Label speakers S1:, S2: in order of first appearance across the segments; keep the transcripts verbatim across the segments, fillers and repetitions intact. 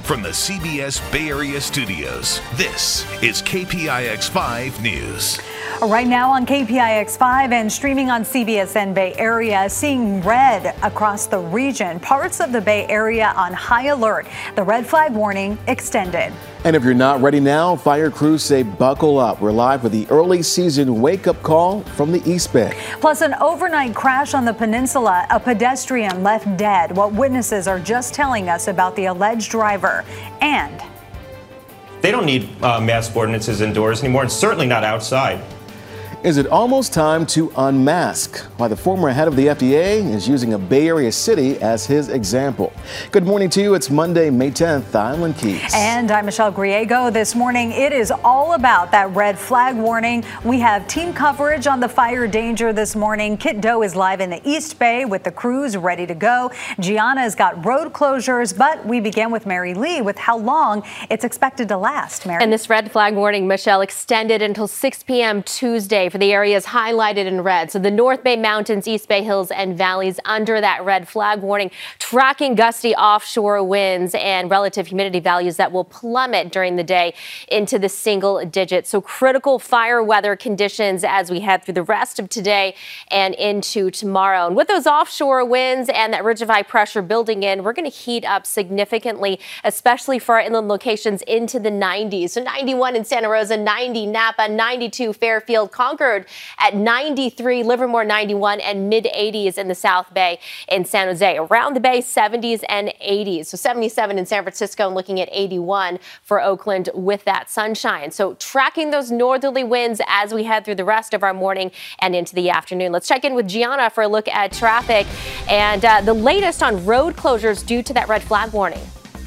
S1: From the C B S Bay Area studios, this is K P I X five News.
S2: Right now on K P I X five and streaming on C B S N Bay Area, seeing red across the region. Parts of the Bay Area on high alert. The red flag warning extended.
S3: And if you're not ready now, fire crews say buckle up. We're live with the early season wake-up call from the East Bay.
S2: Plus an overnight crash on the peninsula. A pedestrian left dead. What witnesses are just telling us about the alleged driver. And
S4: they don't need uh, mask ordinances indoors anymore, and certainly not outside.
S3: Is it almost time to unmask? Why the former head of the F D A is using a Bay Area city as his example. Good morning to you. It's Monday, May tenth. I'm Lynn Keys.
S2: And I'm Michelle Griego. This morning, it is all about that red flag warning. We have team coverage on the fire danger this morning. Kit Doe is live in the East Bay with the crews ready to go. Gianna's got road closures, but we begin with Mary Lee with how long it's expected to last. Mary.
S5: And this red flag warning, Michelle, extended until six p.m. Tuesday for the areas highlighted in red. So the North Bay Mountains, East Bay Hills and valleys under that red flag warning, tracking gusty offshore winds and relative humidity values that will plummet during the day into the single digits. So critical fire weather conditions as we head through the rest of today and into tomorrow. And with those offshore winds and that ridge of high pressure building in, we're going to heat up significantly, especially for our inland locations into the nineties. So ninety-one in Santa Rosa, ninety Napa, ninety-two Fairfield, Concord at ninety-three, Livermore ninety-one, and mid eighties in the South Bay in San Jose. Around the Bay, seventies and eighties. So seventy-seven in San Francisco and looking at eighty-one for Oakland with that sunshine. So tracking those northerly winds as we head through the rest of our morning and into the afternoon. Let's check in with Gianna for a look at traffic and uh, the latest on road closures due to that red flag warning.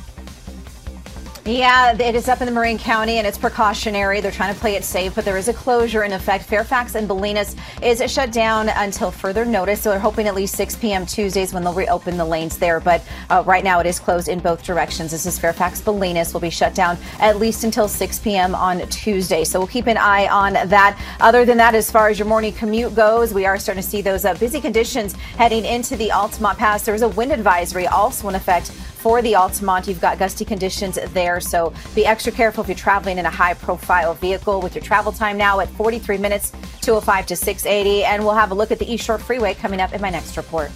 S6: Yeah, it is up in the Marin County and it's precautionary. They're trying to play it safe, but there is a closure in effect. Fairfax and Bolinas is shut down until further notice. So they're hoping at least six p.m. Tuesdays when they'll reopen the lanes there. But uh, right now it is closed in both directions. This is Fairfax. Bolinas will be shut down at least until six p.m. on Tuesday. So we'll keep an eye on that. Other than that, as far as your morning commute goes, we are starting to see those uh, busy conditions heading into the Altamont Pass. There is a wind advisory also in effect for the Altamont. You've got gusty conditions there, so be extra careful if you're traveling in a high-profile vehicle. With your travel time now at forty-three minutes, two oh five to six eighty, and we'll have a look at the East Shore Freeway coming up in my next report.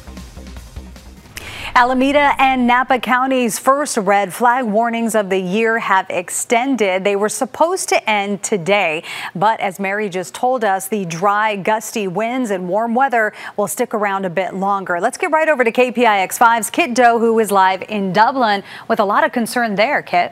S2: Alameda and Napa County's first red flag warnings of the year have extended. They were supposed to end today, but as Mary just told us, the dry, gusty winds and warm weather will stick around a bit longer. Let's get right over to K P I X five's Kit Doe, who is live in Dublin with a lot of concern there. Kit.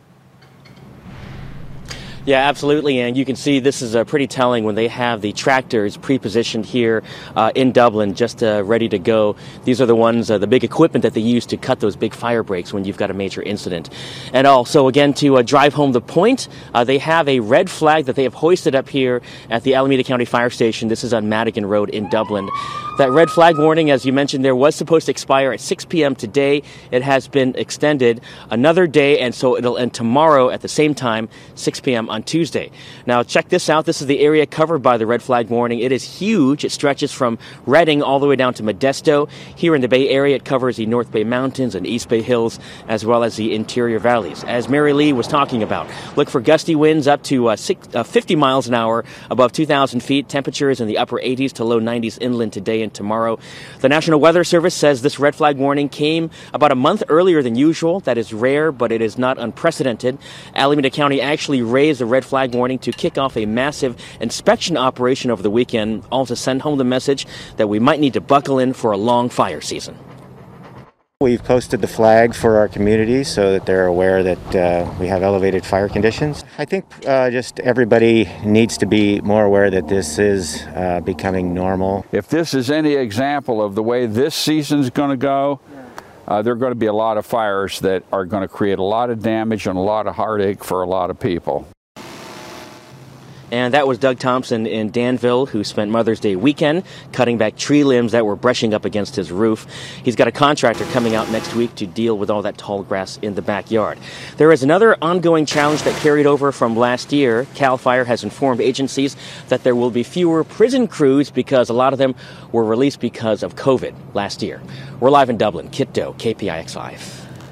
S7: Yeah, absolutely. And you can see this is uh, pretty telling when they have the tractors pre-positioned here uh, in Dublin, just uh, ready to go. These are the ones, uh, the big equipment that they use to cut those big fire breaks when you've got a major incident. And also, again, to uh, drive home the point, uh, they have a red flag that they have hoisted up here at the Alameda County Fire Station. This is on Madigan Road in Dublin. That red flag warning, as you mentioned, there was supposed to expire at six p.m. today. It has been extended another day, and so it'll end tomorrow at the same time, six p.m. on Tuesday. Now, check this out. This is the area covered by the red flag warning. It is huge. It stretches from Redding all the way down to Modesto. Here in the Bay Area, it covers the North Bay Mountains and East Bay Hills, as well as the interior valleys. As Mary Lee was talking about, look for gusty winds up to uh, six, uh, fifty miles an hour above two thousand feet. Temperatures in the upper eighties to low nineties inland today and tomorrow. The National Weather Service says this red flag warning came about a month earlier than usual. That is rare, but it is not unprecedented. Alameda County actually raised the red flag warning to kick off a massive inspection operation over the weekend, all to send home the message that we might need to buckle in for a long fire season.
S8: We've posted the flag for our community so that they're aware that uh, we have elevated fire conditions. I think uh, just everybody needs to be more aware that this is uh, becoming normal.
S9: If this is any example of the way this season's going to go, uh, there are going to be a lot of fires that are going to create a lot of damage and a lot of heartache for a lot of people.
S7: And that was Doug Thompson in Danville, who spent Mother's Day weekend cutting back tree limbs that were brushing up against his roof. He's got a contractor coming out next week to deal with all that tall grass in the backyard. There is another ongoing challenge that carried over from last year. CAL FIRE has informed agencies that there will be fewer prison crews because a lot of them were released because of COVID last year. We're live in Dublin. Kit Doe, K P I X five.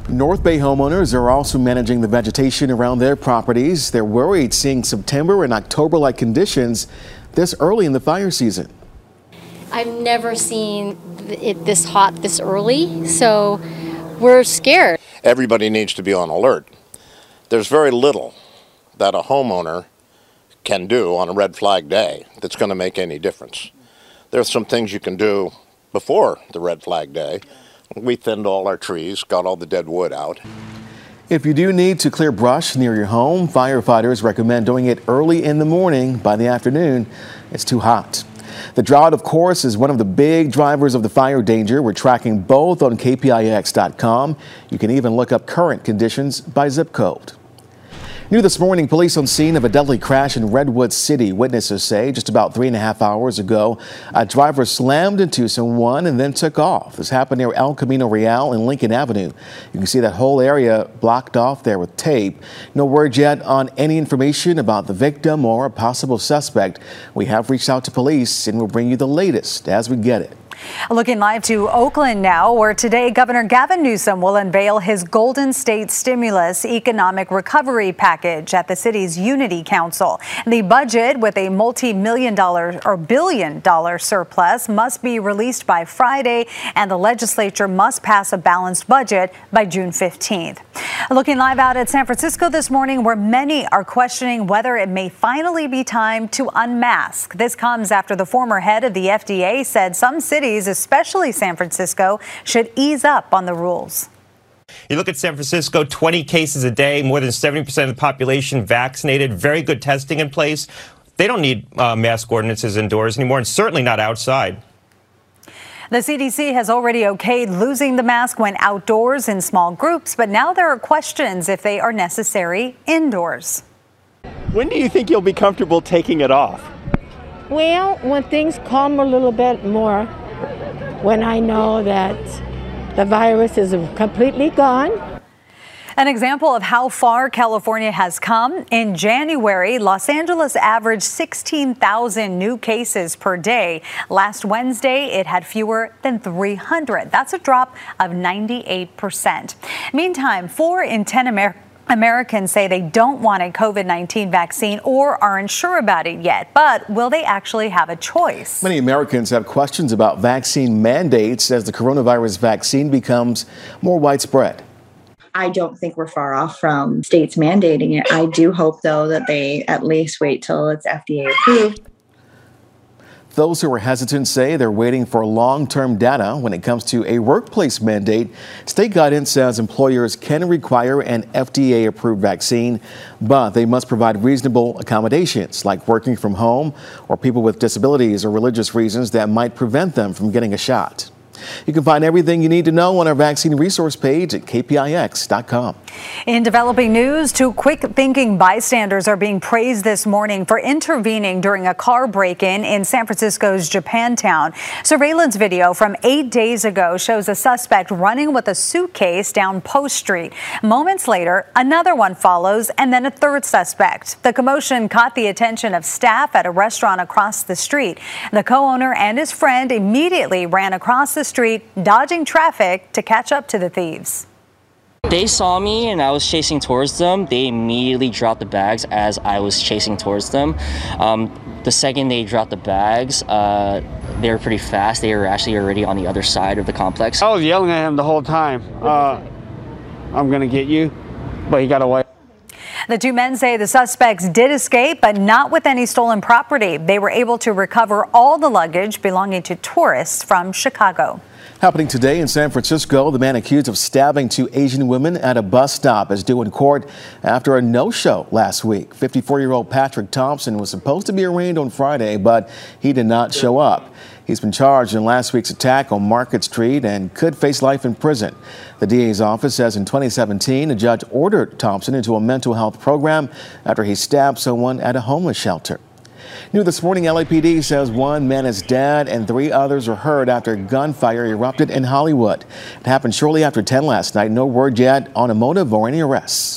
S3: North Bay homeowners are also managing the vegetation around their properties. They're worried seeing September and October-like conditions this early in the fire season.
S10: I've never seen it this hot this early, so we're scared.
S11: Everybody needs to be on alert. There's very little that a homeowner can do on a red flag day that's going to make any difference. There's some things you can do before the red flag day. We thinned all our trees, got all the dead wood out.
S3: If you do need to clear brush near your home, firefighters recommend doing it early in the morning. By the afternoon, it's too hot. The drought, of course, is one of the big drivers of the fire danger. We're tracking both on K P I X dot com. You can even look up current conditions by zip code. New this morning, police on scene of a deadly crash in Redwood City. Witnesses say just about three and a half hours ago, a driver slammed into someone and then took off. This happened near El Camino Real and Lincoln Avenue. You can see that whole area blocked off there with tape. No word yet on any information about the victim or a possible suspect. We have reached out to police and we'll bring you the latest as we get it.
S2: Looking live to Oakland now, where today Governor Gavin Newsom will unveil his Golden State Stimulus Economic Recovery Package at the city's Unity Council. The budget, with a multi-million dollar or billion dollar surplus, must be released by Friday, and the legislature must pass a balanced budget by June fifteenth. Looking live out at San Francisco this morning, where many are questioning whether it may finally be time to unmask. This comes after the former head of the F D A said some cities, especially San Francisco, should ease up on the rules.
S4: You look at San Francisco, twenty cases a day, more than seventy percent of the population vaccinated, very good testing in place. They don't need uh, mask ordinances indoors anymore, and certainly not outside.
S2: The C D C has already okayed losing the mask when outdoors in small groups, but now there are questions if they are necessary indoors.
S12: When do you think you'll be comfortable taking it off?
S13: Well, when things calm a little bit more, when I know that the virus is completely gone.
S2: An example of how far California has come. In January, Los Angeles averaged sixteen thousand new cases per day. Last Wednesday, it had fewer than three hundred. That's a drop of ninety-eight percent. Meantime, four in ten Americans Americans say they don't want a COVID nineteen vaccine or aren't sure about it yet. But will they actually have a choice?
S3: Many Americans have questions about vaccine mandates as the coronavirus vaccine becomes more widespread.
S14: I don't think we're far off from states mandating it. I do hope, though, that they at least wait till it's F D A approved.
S3: Those who are hesitant say they're waiting for long-term data when it comes to a workplace mandate. State guidance says employers can require an F D A-approved vaccine, but they must provide reasonable accommodations like working from home or people with disabilities or religious reasons that might prevent them from getting a shot. You can find everything you need to know on our vaccine resource page at K P I X dot com.
S2: In developing news, two quick-thinking bystanders are being praised this morning for intervening during a car break-in in San Francisco's Japantown. Surveillance video from eight days ago shows a suspect running with a suitcase down Post Street. Moments later, another one follows, and then a third suspect. The commotion caught the attention of staff at a restaurant across the street. The co-owner and his friend immediately ran across the street, dodging traffic to catch up to the thieves.
S15: They saw me and I was chasing towards them. They immediately dropped the bags as I was chasing towards them. Um, the second they dropped the bags, uh, they were pretty fast. They were actually already on the other side of the complex.
S12: I was yelling at him the whole time. Uh, I'm going to get you, but he got away.
S2: The two men say the suspects did escape, but not with any stolen property. They were able to recover all the luggage belonging to tourists from Chicago.
S3: Happening today in San Francisco, the man accused of stabbing two Asian women at a bus stop is due in court after a no-show last week. fifty-four-year-old Patrick Thompson was supposed to be arraigned on Friday, but he did not show up. He's been charged in last week's attack on Market Street and could face life in prison. The D A's office says in twenty seventeen, a judge ordered Thompson into a mental health program after he stabbed someone at a homeless shelter. New this morning, L A P D says one man is dead and three others are hurt after gunfire erupted in Hollywood. It happened shortly after ten last night. No word yet on a motive or any arrests.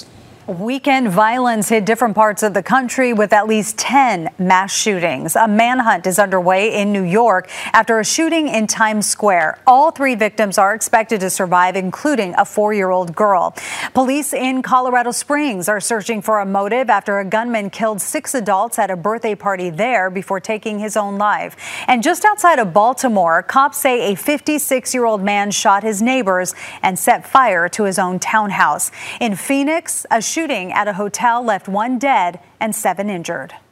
S2: Weekend violence hit different parts of the country with at least ten mass shootings. A manhunt is underway in New York after a shooting in Times Square. All three victims are expected to survive, including a four-year-old girl. Police in Colorado Springs are searching for a motive after a gunman killed six adults at a birthday party there before taking his own life. And just outside of Baltimore, cops say a fifty-six-year-old man shot his neighbors and set fire to his own townhouse. In Phoenix, a shooting at a hotel left one dead and seven injured.